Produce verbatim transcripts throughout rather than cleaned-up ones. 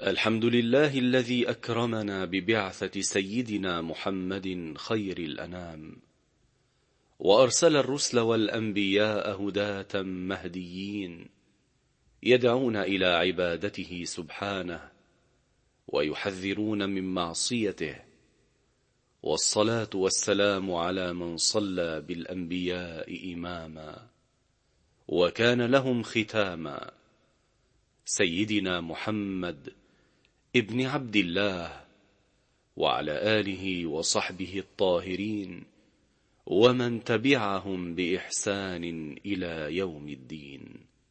الحمد لله الذي أكرمنا ببعثة سيدنا محمد خير الأنام، وأرسل الرسل والأنبياء هداة مهديين يدعون إلى عبادته سبحانه ويحذرون من معصيته. والصلاة والسلام على من صلى بالأنبياء إماما وكان لهم ختاما، سيدنا محمد ابن عبد الله، وعلى آله وصحبه الطاهرين ومن تبعهم بإحسان إلى يوم الدين.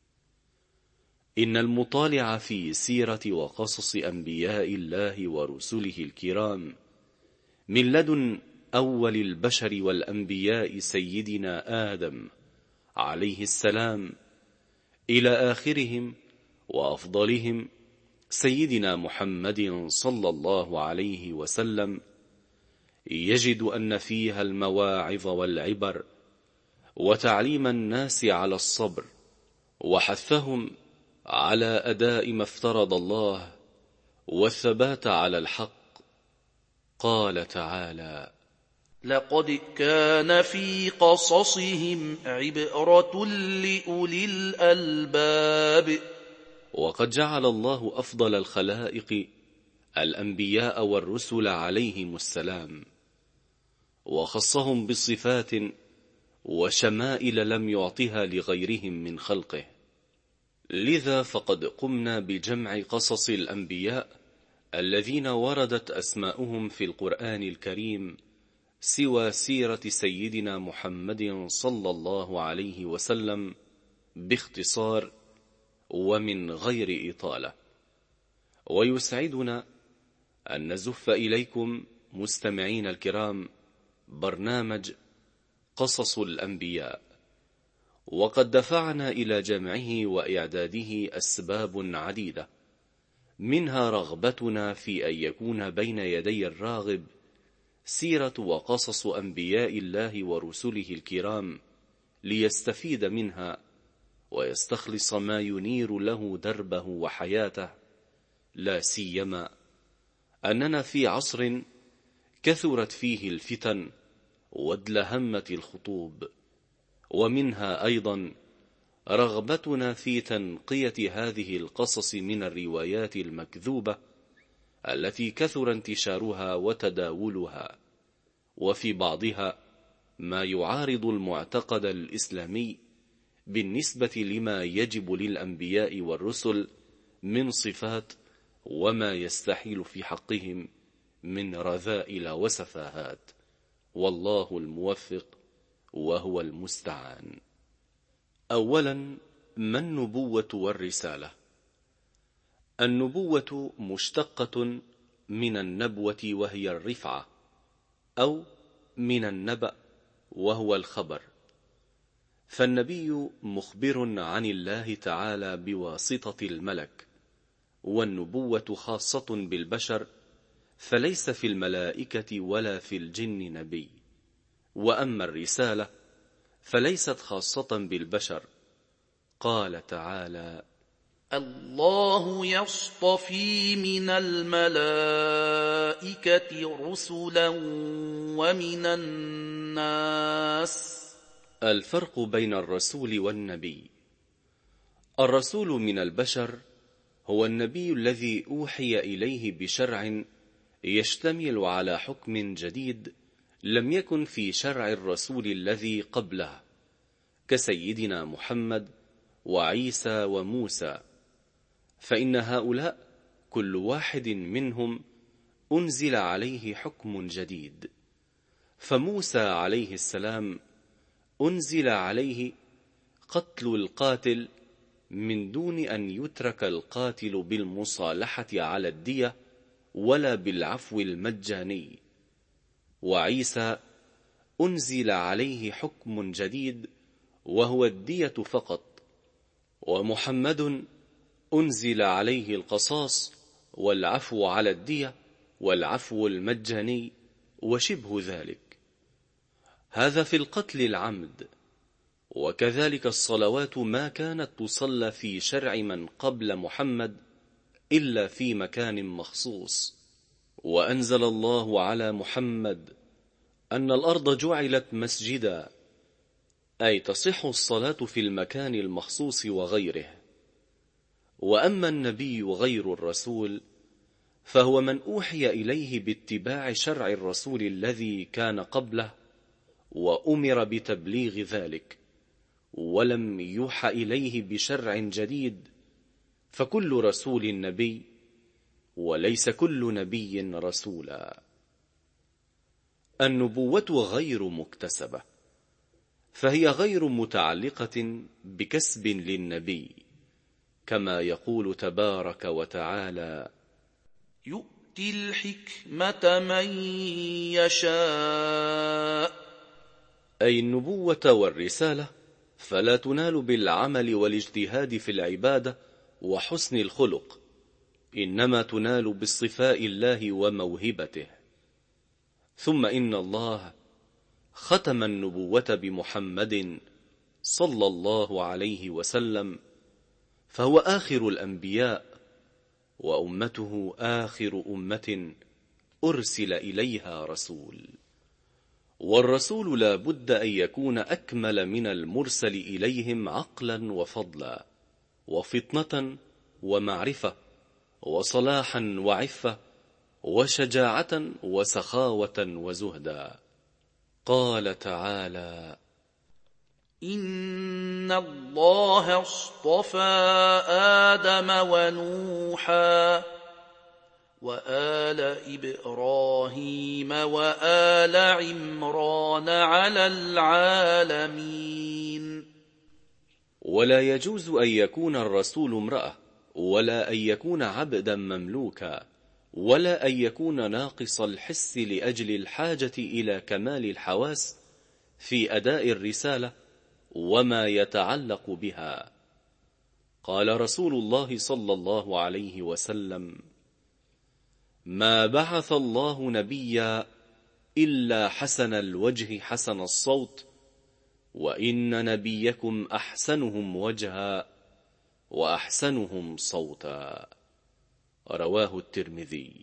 إن المطالع في سيرة وقصص أنبياء الله ورسله الكرام من لدن أول البشر والأنبياء سيدنا آدم عليه السلام إلى آخرهم وأفضلهم سيدنا محمد صلى الله عليه وسلم، يجد أن فيها المواعظ والعبر وتعليم الناس على الصبر، وحثهم على أداء ما افترض الله والثبات على الحق. قال تعالى: لقد كان في قصصهم عبرة لأولي الألباب. وقد جعل الله أفضل الخلائق الأنبياء والرسل عليهم السلام، وخصهم بصفات وشمائل لم يعطها لغيرهم من خلقه. لذا فقد قمنا بجمع قصص الأنبياء الذين وردت أسماؤهم في القرآن الكريم سوى سيرة سيدنا محمد صلى الله عليه وسلم باختصار ومن غير إطالة. ويسعدنا أن نزف إليكم مستمعين الكرام برنامج قصص الأنبياء، وقد دفعنا إلى جمعه وإعداده أسباب عديدة، منها رغبتنا في أن يكون بين يدي الراغب سيرة وقصص أنبياء الله ورسله الكرام ليستفيد منها ويستخلص ما ينير له دربه وحياته، لا سيما أننا في عصر كثرت فيه الفتن وادلهمت الخطوب، ومنها أيضا رغبتنا في تنقية هذه القصص من الروايات المكذوبة التي كثر انتشارها وتداولها، وفي بعضها ما يعارض المعتقد الإسلامي بالنسبة لما يجب للأنبياء والرسل من صفات، وما يستحيل في حقهم من رذائل وسفاهات. والله الموفق وهو المستعان. أولا، ما النبوة والرسالة؟ النبوة مشتقة من النبوة وهي الرفعة، أو من النبأ وهو الخبر، فالنبي مخبر عن الله تعالى بواسطة الملك، والنبوة خاصة بالبشر، فليس في الملائكة ولا في الجن نبي. وأما الرسالة فليست خاصة بالبشر. قال تعالى: الله يصطفي من الملائكة رسلا ومن الناس. الفرق بين الرسول والنبي: الرسول من البشر هو النبي الذي أوحي إليه بشرع يشتمل على حكم جديد لم يكن في شرع الرسول الذي قبله، كسيدنا محمد وعيسى وموسى، فإن هؤلاء كل واحد منهم أنزل عليه حكم جديد. فموسى عليه السلام أنزل عليه قتل القاتل من دون أن يترك القاتل بالمصالحة على الدية ولا بالعفو المجاني. وعيسى أنزل عليه حكم جديد وهو الدية فقط. ومحمد أنزل عليه القصاص والعفو على الدية والعفو المجاني وشبه ذلك. هذا في القتل العمد. وكذلك الصلوات ما كانت تصلى في شرع من قبل محمد إلا في مكان مخصوص. وأنزل الله على محمد أن الأرض جعلت مسجدا، أي تصح الصلاة في المكان المخصوص وغيره. وأما النبي غير الرسول فهو من أوحي إليه باتباع شرع الرسول الذي كان قبله وأمر بتبليغ ذلك، ولم يوحى إليه بشرع جديد، فكل رسول نبي وليس كل نبي رسولا. النبوة غير مكتسبة، فهي غير متعلقة بكسب للنبي، كما يقول تبارك وتعالى: يؤتي الحكمة من يشاء. أي النبوة والرسالة فلا تنال بالعمل والاجتهاد في العبادة وحسن الخلق، إنما تنال باصطفاء الله وموهبته. ثم إن الله ختم النبوة بمحمد صلى الله عليه وسلم، فهو آخر الأنبياء، وأمته آخر أمة أرسل إليها رسول. والرسول لا بد أن يكون أكمل من المرسل إليهم عقلا وفضلا وفطنة ومعرفة وصلاحا وعفة وشجاعة وسخاوة وزهدا. قال تعالى: إن الله اصطفى آدم ونوحا وآل إبراهيم وآل عمران على العالمين. ولا يجوز أن يكون الرسول امرأة، ولا أن يكون عبدا مملوكا، ولا أن يكون ناقص الحس لأجل الحاجة إلى كمال الحواس في أداء الرسالة وما يتعلق بها. قال رسول الله صلى الله عليه وسلم: ما بعث الله نبيا إلا حسن الوجه حسن الصوت، وإن نبيكم أحسنهم وجها وأحسنهم صوتا. رواه الترمذي.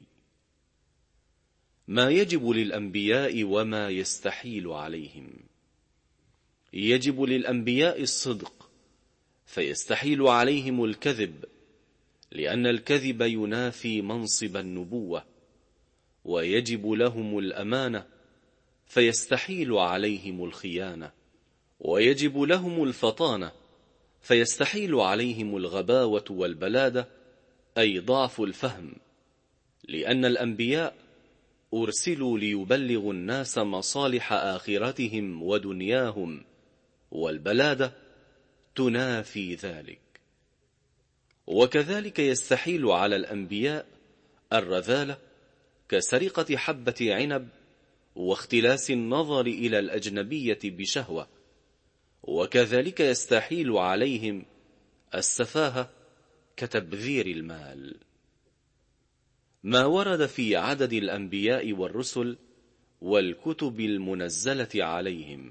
ما يجب للأنبياء وما يستحيل عليهم. يجب للأنبياء الصدق، فيستحيل عليهم الكذب، لأن الكذب ينافي منصب النبوة. ويجب لهم الأمانة، فيستحيل عليهم الخيانة. ويجب لهم الفطانة، فيستحيل عليهم الغباوة والبلادة، أي ضعف الفهم، لأن الأنبياء أرسلوا ليبلغوا الناس مصالح آخرتهم ودنياهم، والبلادة تنافي ذلك. وكذلك يستحيل على الأنبياء الرذالة كسرقة حبة عنب واختلاس النظر إلى الأجنبية بشهوة. وكذلك يستحيل عليهم السفاهة كتبذير المال. ما ورد في عدد الأنبياء والرسل والكتب المنزلة عليهم.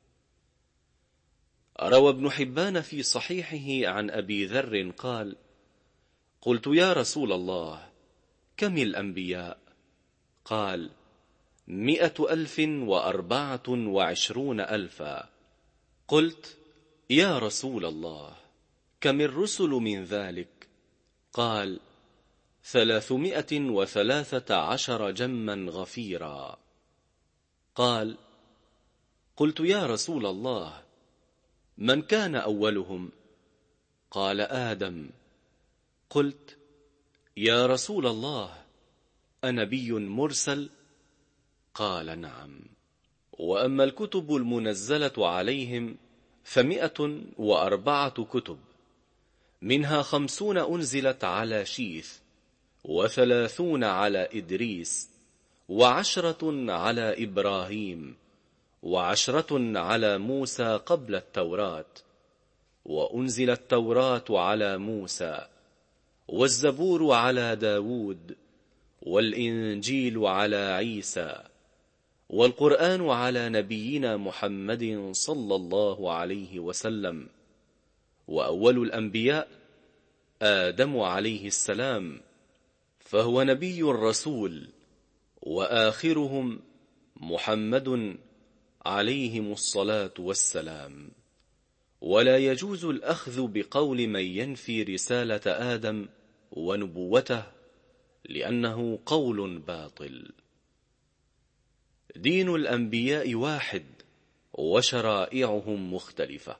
روى ابن حبان في صحيحه عن أبي ذر قال: قلت يا رسول الله، كم الأنبياء؟ قال: مئة ألف وأربعة وعشرون ألفا. قلت: يا رسول الله، كم الرسل من ذلك؟ قال: ثلاثمائة وثلاثة عشر جما غفيرا. قال: قلت يا رسول الله، من كان أولهم؟ قال: آدم. قلت: يا رسول الله، أنبي مرسل؟ قال: نعم. وأما الكتب المنزلة عليهم فمئة وأربعة كتب، منها خمسون أنزلت على شيث، وثلاثون على إدريس، وعشرة على إبراهيم، وعشرة على موسى قبل التوراة، وأنزل التوراة على موسى، والزبور على داود، والإنجيل على عيسى، والقرآن على نبينا محمد صلى الله عليه وسلم. وأول الأنبياء آدم عليه السلام، فهو نبي رسول، وآخرهم محمد عليهم الصلاة والسلام. ولا يجوز الأخذ بقول من ينفي رسالة آدم ونبوته، لأنه قول باطل. دين الأنبياء واحد وشرائعهم مختلفة.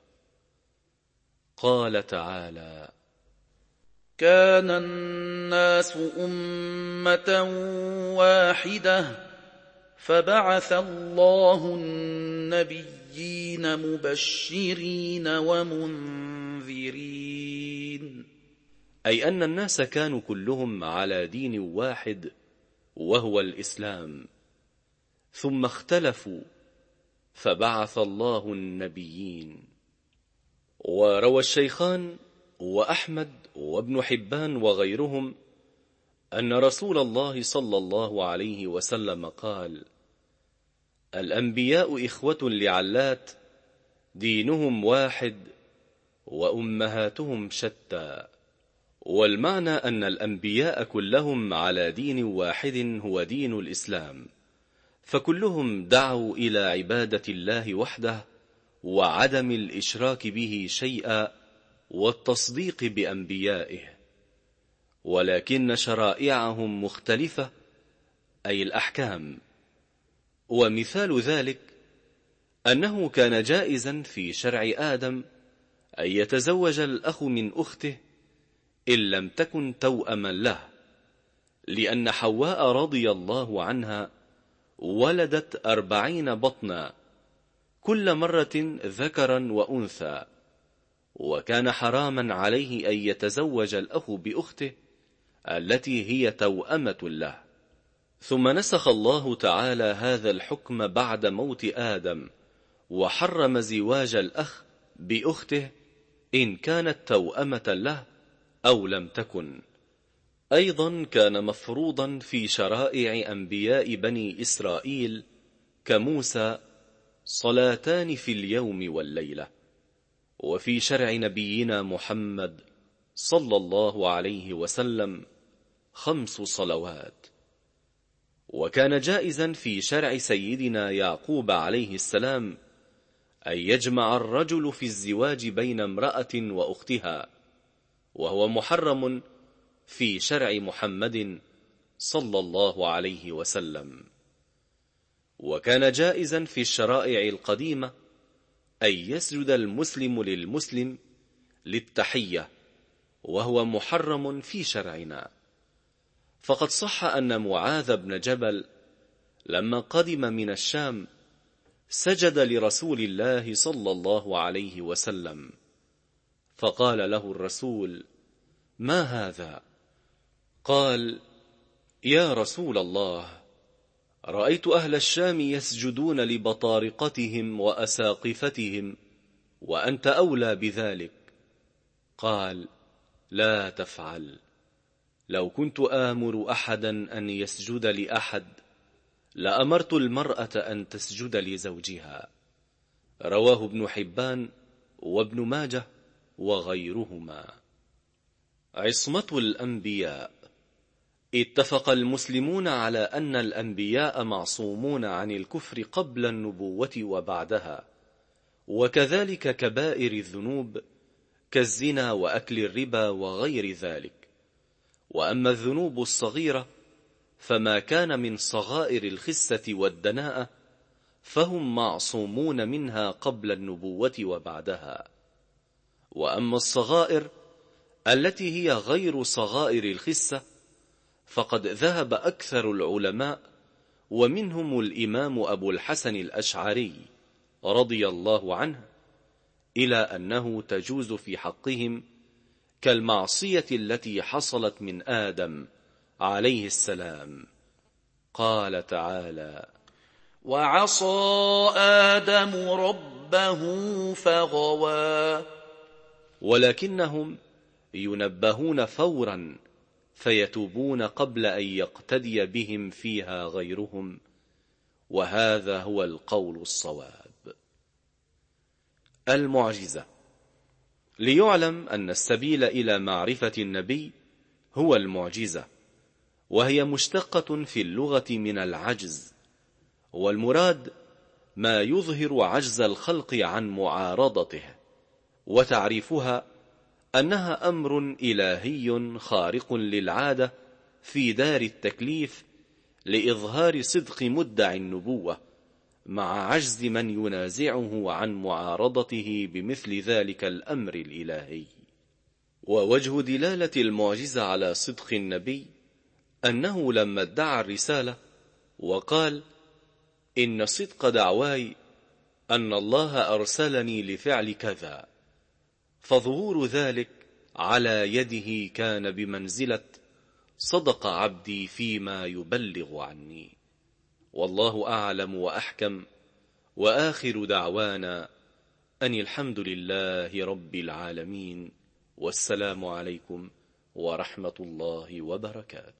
قال تعالى: كان الناس أمة واحدة فبعث الله النبيين مبشرين ومنذرين. أي أن الناس كانوا كلهم على دين واحد وهو الإسلام، ثم اختلفوا فبعث الله النبيين. وروى الشيخان وأحمد وابن حبان وغيرهم أن رسول الله صلى الله عليه وسلم قال: الأنبياء إخوة لعلات، دينهم واحد وأمهاتهم شتى. والمعنى أن الأنبياء كلهم على دين واحد هو دين الإسلام، فكلهم دعوا إلى عبادة الله وحده وعدم الإشراك به شيئا والتصديق بأنبيائه، ولكن شرائعهم مختلفة، أي الأحكام. ومثال ذلك أنه كان جائزا في شرع آدم أن يتزوج الأخ من أخته إن لم تكن توأما له، لأن حواء رضي الله عنها ولدت أربعين بطنا كل مرة ذكرا وأنثى، وكان حراما عليه أن يتزوج الأخ بأخته التي هي توأمة له. ثم نسخ الله تعالى هذا الحكم بعد موت آدم، وحرم زواج الأخ بأخته إن كانت توأمة له أو لم تكن. أيضا كان مفروضا في شرائع أنبياء بني إسرائيل كموسى صلاتان في اليوم والليلة، وفي شرع نبينا محمد صلى الله عليه وسلم خمس صلوات. وكان جائزا في شرع سيدنا يعقوب عليه السلام أن يجمع الرجل في الزواج بين امرأة وأختها، وهو محرم في شرع محمد صلى الله عليه وسلم. وكان جائزا في الشرائع القديمة أن يسجد المسلم للمسلم للتحية، وهو محرم في شرعنا. فقد صح أن معاذ بن جبل لما قدم من الشام سجد لرسول الله صلى الله عليه وسلم، فقال له الرسول: ما هذا؟ قال: يا رسول الله، رأيت أهل الشام يسجدون لبطارقتهم وأساقفتهم، وأنت أولى بذلك. قال: لا تفعل، لو كنت آمر أحدا أن يسجد لأحد لأمرت المرأة أن تسجد لزوجها. رواه ابن حبان وابن ماجه وغيرهما. عصمة الأنبياء. اتفق المسلمون على أن الأنبياء معصومون عن الكفر قبل النبوة وبعدها، وكذلك كبائر الذنوب كالزنا وأكل الربا وغير ذلك. وأما الذنوب الصغيرة فما كان من صغائر الخسة والدناءة فهم معصومون منها قبل النبوة وبعدها. وأما الصغائر التي هي غير صغائر الخسة فقد ذهب أكثر العلماء، ومنهم الإمام أبو الحسن الأشعري رضي الله عنه، إلى أنه تجوز في حقهم، كالمعصية التي حصلت من آدم عليه السلام. قال تعالى: وعصى آدم ربه فغوى. ولكنهم ينبهون فورا فيتوبون قبل أن يقتدي بهم فيها غيرهم، وهذا هو القول الصواب. المعجزة. ليعلم أن السبيل إلى معرفة النبي هو المعجزة، وهي مشتقة في اللغة من العجز، والمراد ما يظهر عجز الخلق عن معارضته، وتعريفها أنها أمر إلهي خارق للعادة في دار التكليف لإظهار صدق مدعي النبوة مع عجز من ينازعه عن معارضته بمثل ذلك الأمر الإلهي. ووجه دلالة المعجزة على صدق النبي أنه لما ادعى الرسالة وقال: إن صدق دعواي أن الله أرسلني لفعل كذا، فظهور ذلك على يده كان بمنزلة صدق عبدي فيما يبلغ عني. والله أعلم وأحكم، وآخر دعوانا أن الحمد لله رب العالمين، والسلام عليكم ورحمة الله وبركاته.